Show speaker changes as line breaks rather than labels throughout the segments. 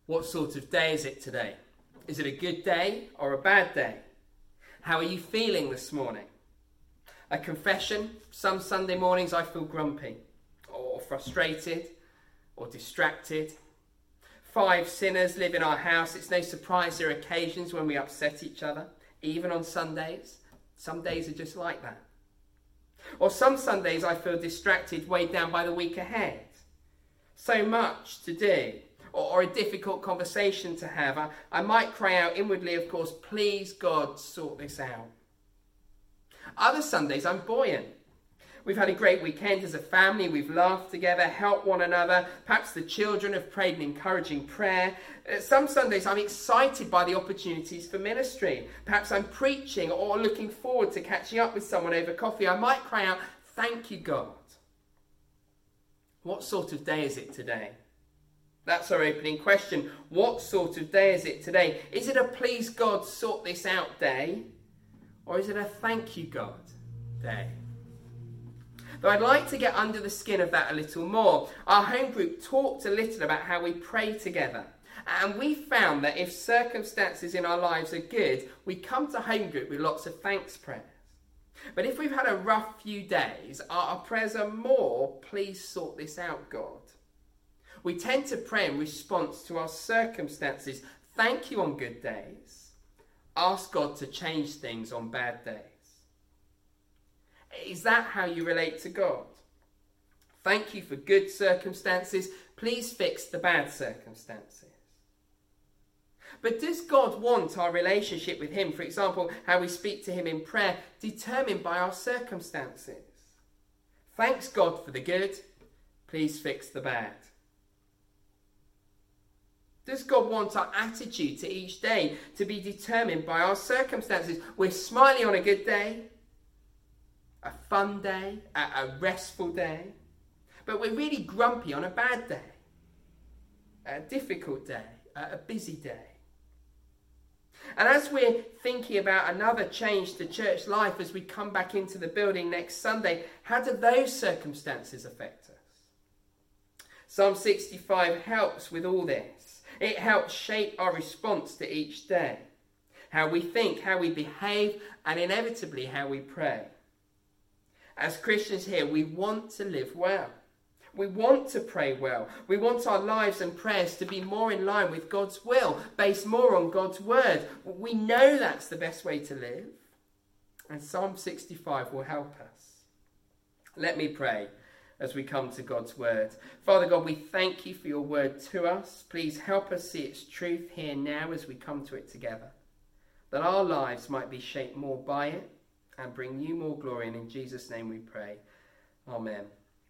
What sort of day is it today? Is it a good day or a bad day? How are you feeling this morning? A confession, some Sunday mornings I feel grumpy or frustrated or distracted. 5 sinners live in our house. It's no surprise there are occasions when we upset each other, even on Sundays. Some days are just like that. Or some Sundays I feel distracted, weighed down by the week ahead. So much to do, or a difficult conversation to have. I might cry out inwardly, of course, please God, sort this out. Other Sundays I'm buoyant. We've had a great weekend as a family. We've laughed together, helped one another. Perhaps the children have prayed an encouraging prayer. Some Sundays I'm excited by the opportunities for ministry. Perhaps I'm preaching or looking forward to catching up with someone over coffee. I might cry out, thank you, God. What sort of day is it today? That's our opening question. What sort of day is it today? Is it a please God sort this out day? Or is it a thank you God day? Though I'd like to get under the skin of that a little more. Our home group talked a little about how we pray together. And we found that if circumstances in our lives are good, we come to home group with lots of thanks prayers. But if we've had a rough few days, our prayers are more, please sort this out, God. We tend to pray in response to our circumstances. Thank you on good days. Ask God to change things on bad days. Is that how you relate to God? Thank you for good circumstances. Please fix the bad circumstances. But does God want our relationship with him, for example, how we speak to him in prayer, determined by our circumstances? Thanks God for the good. Please fix the bad. Does God want our attitude to each day to be determined by our circumstances? We're smiling on a good day, a fun day, a restful day, but we're really grumpy on a bad day, a difficult day, a busy day. And as we're thinking about another change to church life as we come back into the building next Sunday, how do those circumstances affect us? Psalm 65 helps with all this. It helps shape our response to each day, how we think, how we behave, and inevitably how we pray. As Christians here, we want to live well. We want to pray well. We want our lives and prayers to be more in line with God's will, based more on God's word. We know that's the best way to live. And Psalm 65 will help us. Let me pray as we come to God's word. Father God, we thank you for your word to us. Please help us see its truth here now as we come to it together, that our lives might be shaped more by it and bring you more glory. And in Jesus' name we pray. Amen.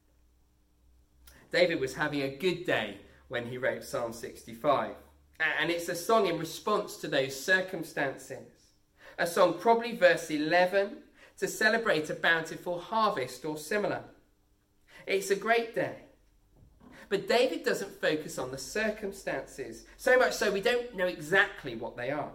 David was having a good day when he wrote Psalm 65. And it's a song in response to those circumstances. A song, probably verse 11, to celebrate a bountiful harvest or similar. It's a great day. But David doesn't focus on the circumstances, so much so we don't know exactly what they are.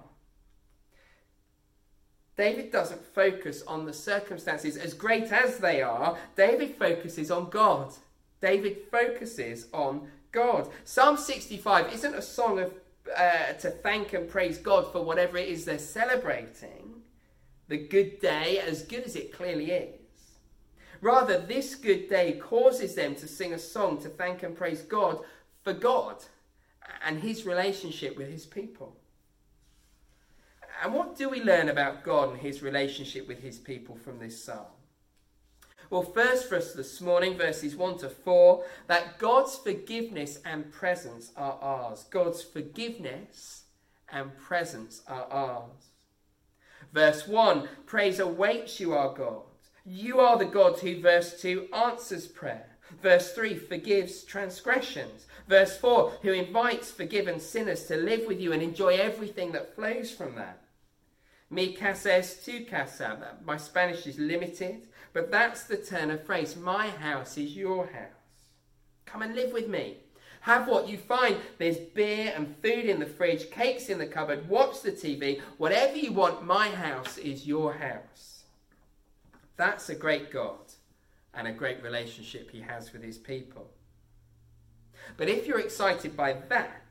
David doesn't focus on the circumstances, as great as they are. David focuses on God. David focuses on God. Psalm 65 isn't a song of to thank and praise God for whatever it is they're celebrating, the good day, as good as it clearly is. Rather, this good day causes them to sing a song to thank and praise God for God and his relationship with his people. And what do we learn about God and his relationship with his people from this psalm? Well, first for us this morning, verses 1 to 4, that God's forgiveness and presence are ours. God's forgiveness and presence are ours. Verse 1, praise awaits you, our God. You are the God who, verse 2, answers prayer. Verse 3, forgives transgressions. Verse 4, who invites forgiven sinners to live with you and enjoy everything that flows from that. Mi casa es tu casa. My Spanish is limited, but that's the turn of phrase. My house is your house. Come and live with me. Have what you find. There's beer and food in the fridge, cakes in the cupboard, watch the TV. Whatever you want, my house is your house. That's a great God and a great relationship he has with his people. But if you're excited by that,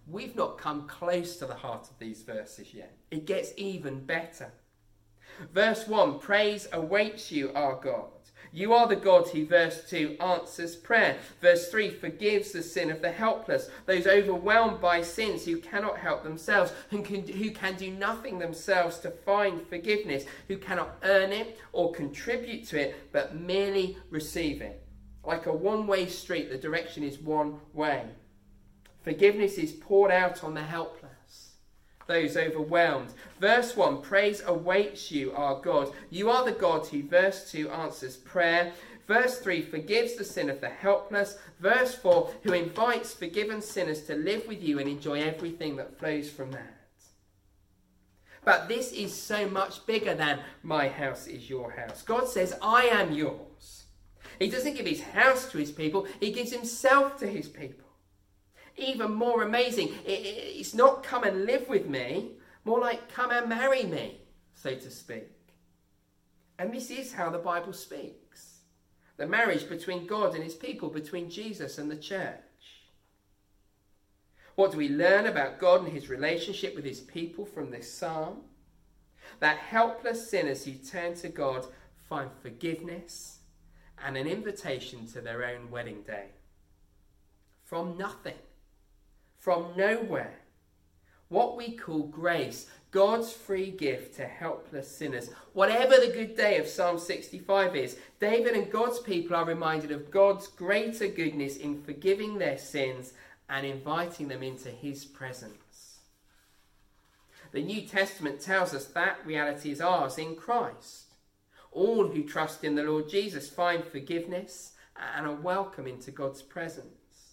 we've not come close to the heart of these verses yet. It gets even better. Verse 1, praise awaits you, our God. You are the God who, verse 2, answers prayer. Verse 3, forgives the sin of the helpless, those overwhelmed by sins who cannot help themselves, who can do nothing themselves to find forgiveness, who cannot earn it or contribute to it, but merely receive it. Like a one-way street, the direction is one way. Forgiveness is poured out on the helpless, those overwhelmed. Verse 1, praise awaits you, our God. You are the God who, verse 2, answers prayer. Verse 3, forgives the sin of the helpless. Verse 4, who invites forgiven sinners to live with you and enjoy everything that flows from that. But this is so much bigger than my house is your house. God says, I am yours. He doesn't give his house to his people. He gives himself to his people. Even more amazing, it's not come and live with me, more like come and marry me, so to speak. And this is how the Bible speaks. The marriage between God and his people, between Jesus and the church. What do we learn about God and his relationship with his people from this psalm? That helpless sinners who turn to God find forgiveness and an invitation to their own wedding day. From nothing. From nowhere. What we call grace, God's free gift to helpless sinners. Whatever the good day of Psalm 65 is, David and God's people are reminded of God's greater goodness in forgiving their sins and inviting them into his presence. The New Testament tells us that reality is ours in Christ. All who trust in the Lord Jesus find forgiveness and are welcome into God's presence.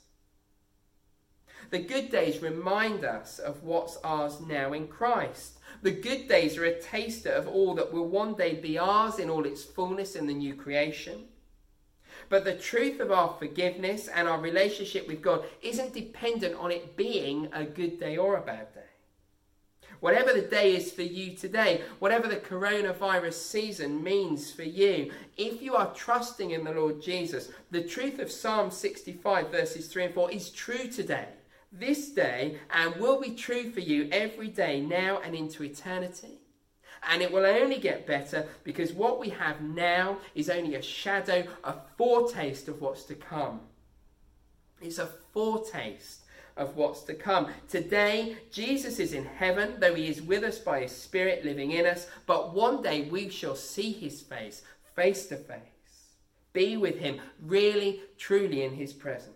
The good days remind us of what's ours now in Christ. The good days are a taster of all that will one day be ours in all its fullness in the new creation. But the truth of our forgiveness and our relationship with God isn't dependent on it being a good day or a bad day. Whatever the day is for you today, whatever the coronavirus season means for you, if you are trusting in the Lord Jesus, the truth of Psalm 65 verses 3 and 4 is true today, this day, and will be true for you every day now and into eternity. And it will only get better because what we have now is only a shadow, a foretaste of what's to come. It's a foretaste of what's to come. Today, Jesus is in heaven, though he is with us by his Spirit living in us. But one day we shall see his face, face to face. Be with him, really, truly in his presence.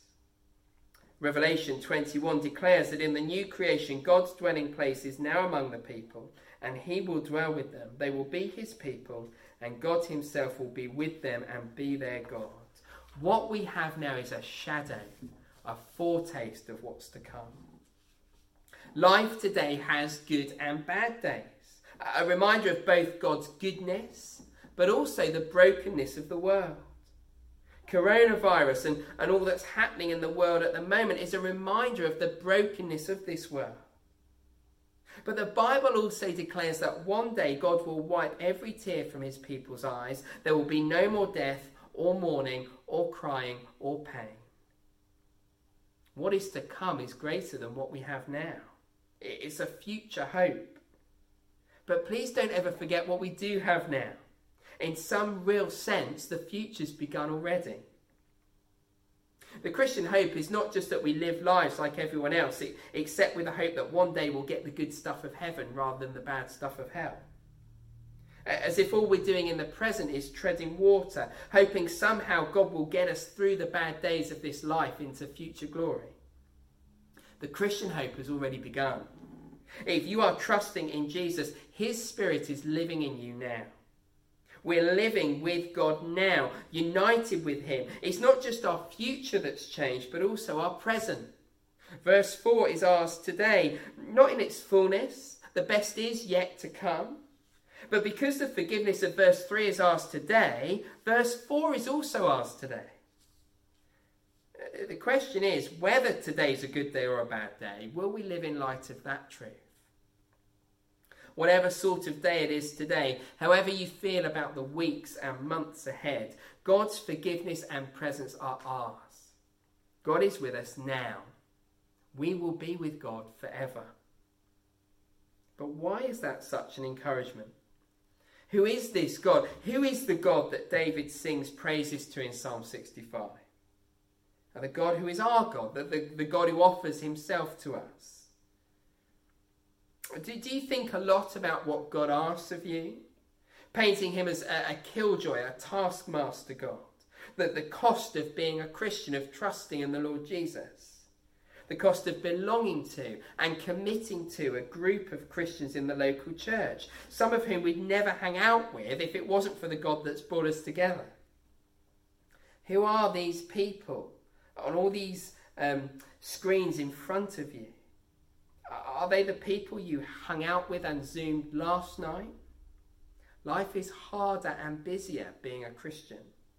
Revelation 21 declares that in the new creation, God's dwelling place is now among the people, and he will dwell with them. They will be his people, and God himself will be with them and be their God. What we have now is a shadow, a foretaste of what's to come. Life today has good and bad days, a reminder of both God's goodness, but also the brokenness of the world. Coronavirus and all that's happening in the world at the moment is a reminder of the brokenness of this world. But the Bible also declares that one day God will wipe every tear from his people's eyes. There will be no more death or mourning or crying or pain. What is to come is greater than what we have now. It's a future hope. But please don't ever forget what we do have now. In some real sense, the future's begun already. The Christian hope is not just that we live lives like everyone else, except with the hope that one day we'll get the good stuff of heaven rather than the bad stuff of hell. As if all we're doing in the present is treading water, hoping somehow God will get us through the bad days of this life into future glory. The Christian hope has already begun. If you are trusting in Jesus, his Spirit is living in you now. We're living with God now, united with him. It's not just our future that's changed, but also our present. Verse 4 is ours today, not in its fullness. The best is yet to come. But because the forgiveness of verse 3 is ours today, verse 4 is also ours today. The question is whether today's a good day or a bad day. Will we live in light of that truth? Whatever sort of day it is today, however you feel about the weeks and months ahead, God's forgiveness and presence are ours. God is with us now. We will be with God forever. But why is that such an encouragement? Who is this God? Who is the God that David sings praises to in Psalm 65? And the God who is our God, the God who offers himself to us. Do you think a lot about what God asks of you? Painting him as a killjoy, a taskmaster God. The cost of being a Christian, of trusting in the Lord Jesus. The cost of belonging to and committing to a group of Christians in the local church, some of whom we'd never hang out with if it wasn't for the God that's brought us together. Who are these people on all these screens in front of you? Are they the people you hung out with and Zoomed last night? Life is harder and busier being a Christian.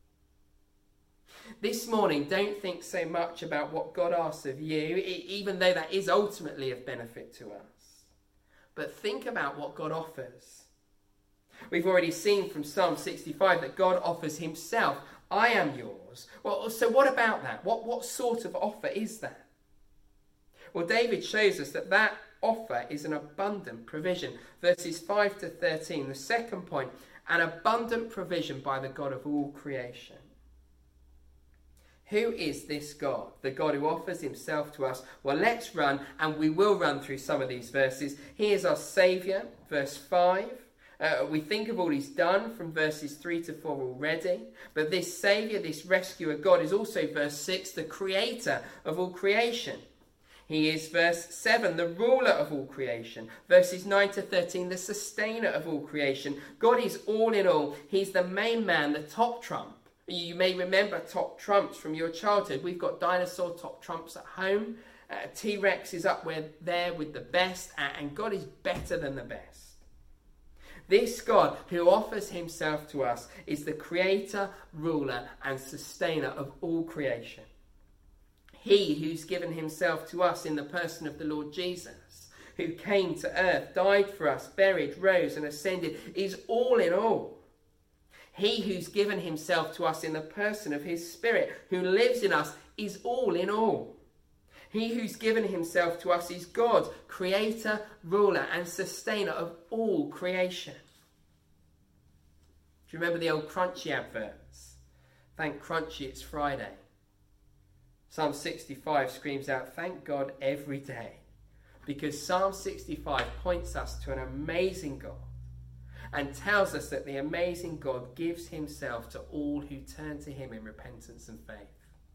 This morning, don't think so much about what God asks of you, even though that is ultimately of benefit to us. But think about what God offers. We've already seen from Psalm 65 that God offers himself. I am yours. Well, so what about that? What sort of offer is that? Well, David shows us that offer is an abundant provision. Verses 5 to 13, the second point, an abundant provision by the God of all creation. Who is this God? The God who offers himself to us. Well, let's run, and we will run through some of these verses. He is our Saviour, verse 5. We think of all he's done from verses 3 to 4 already. But this Saviour, this rescuer God, is also, verse 6, the creator of all creation. He is, verse 7, the ruler of all creation. Verses 9 to 13, the sustainer of all creation. God is all in all. He's the main man, the top trump. You may remember top trumps from your childhood. We've got dinosaur top trumps at home. T-Rex is up there with the best, and God is better than the best. This God who offers himself to us is the creator, ruler, and sustainer of all creation. He who's given himself to us in the person of the Lord Jesus, who came to earth, died for us, buried, rose, and ascended, is all in all. He who's given himself to us in the person of his Spirit, who lives in us, is all in all. He who's given himself to us is God, creator, ruler, and sustainer of all creation. Do you remember the old Crunchy adverts? Thank Crunchy, it's Friday. Psalm 65 screams out, thank God every day. Because Psalm 65 points us to an amazing God and tells us that the amazing God gives himself to all who turn to him in repentance and faith.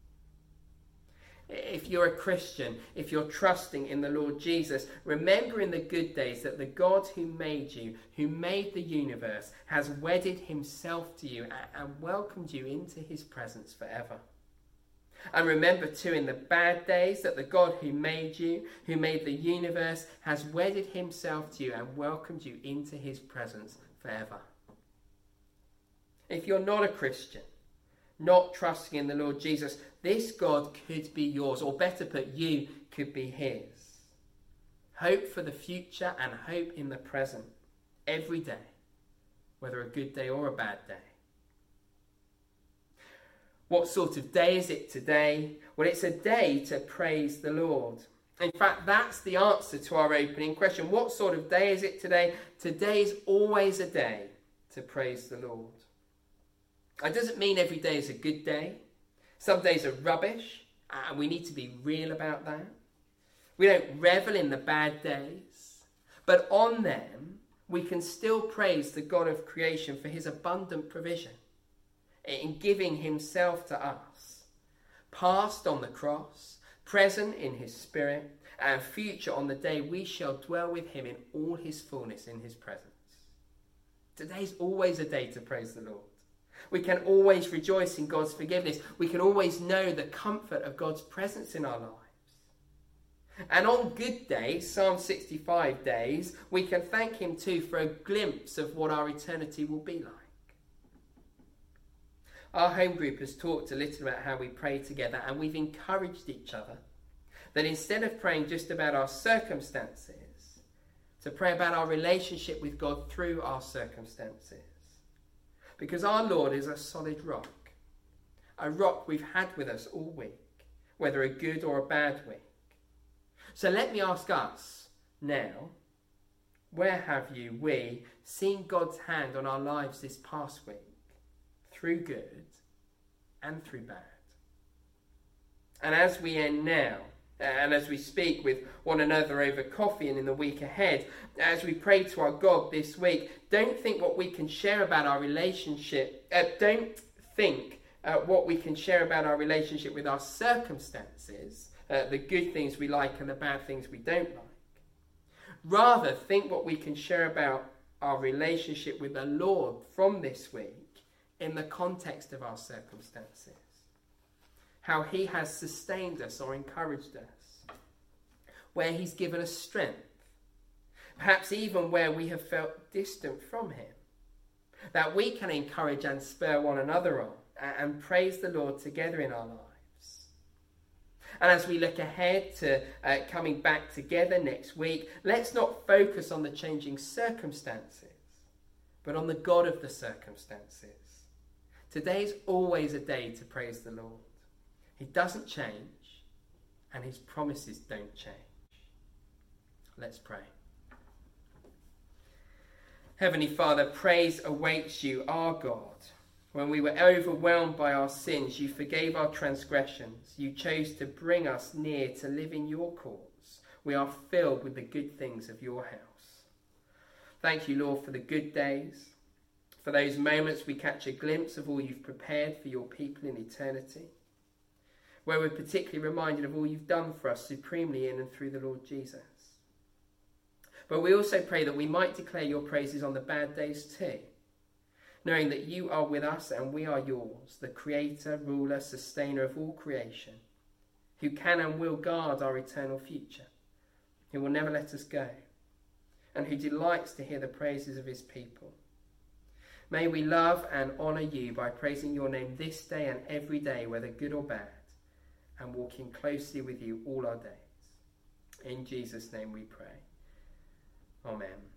If you're a Christian, if you're trusting in the Lord Jesus, remember in the good days that the God who made you, who made the universe, has wedded himself to you and welcomed you into his presence forever. And remember too in the bad days that the God who made you, who made the universe, has wedded himself to you and welcomed you into his presence forever. If you're not a Christian, not trusting in the Lord Jesus, this God could be yours, or better put, you could be his. Hope for the future and hope in the present, every day, whether a good day or a bad day. What sort of day is it today? Well, it's a day to praise the Lord. In fact, that's the answer to our opening question. What sort of day is it today? Today is always a day to praise the Lord. It doesn't mean every day is a good day. Some days are rubbish, and we need to be real about that. We don't revel in the bad days, but on them, we can still praise the God of creation for his abundant provision in giving himself to us, past on the cross, present in his Spirit, and future on the day we shall dwell with him in all his fullness in his presence. Today's always a day to praise the Lord. We can always rejoice in God's forgiveness. We can always know the comfort of God's presence in our lives. And on good days, Psalm 65 days, we can thank him too for a glimpse of what our eternity will be like. Our home group has talked a little about how we pray together, and we've encouraged each other that instead of praying just about our circumstances, to pray about our relationship with God through our circumstances. Because our Lord is a solid rock, a rock we've had with us all week, whether a good or a bad week. So let me ask us now, where have we seen God's hand on our lives this past week, through good and through bad? And as we end now, and as we speak with one another over coffee and in the week ahead, as we pray to our God this week, don't think what we can share about our relationship, what we can share about our relationship with our circumstances, the good things we like and the bad things we don't like. Rather, think what we can share about our relationship with the Lord from this week in the context of our circumstances. How he has sustained us or encouraged us. Where he's given us strength. Perhaps even where we have felt distant from him. That we can encourage and spur one another on and praise the Lord together in our lives. And as we look ahead to coming back together next week, let's not focus on the changing circumstances, but on the God of the circumstances. Today is always a day to praise the Lord. He doesn't change, and his promises don't change. Let's pray. Heavenly Father, praise awaits you, our God. When we were overwhelmed by our sins, you forgave our transgressions. You chose to bring us near to live in your cause. We are filled with the good things of your house. Thank you, Lord, for the good days, for those moments we catch a glimpse of all you've prepared for your people in eternity, where we're particularly reminded of all you've done for us supremely in and through the Lord Jesus. But we also pray that we might declare your praises on the bad days too, knowing that you are with us and we are yours, the creator, ruler, sustainer of all creation, who can and will guard our eternal future, who will never let us go, and who delights to hear the praises of his people. May we love and honour you by praising your name this day and every day, whether good or bad, and walking closely with you all our days. In Jesus' name we pray. Amen.